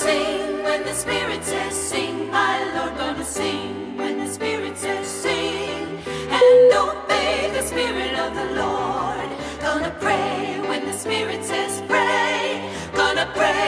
sing when the Spirit says sing, my Lord. Gonna sing when the Spirit says sing, and obey the Spirit of the Lord. Gonna pray when the Spirit says pray. Gonna pray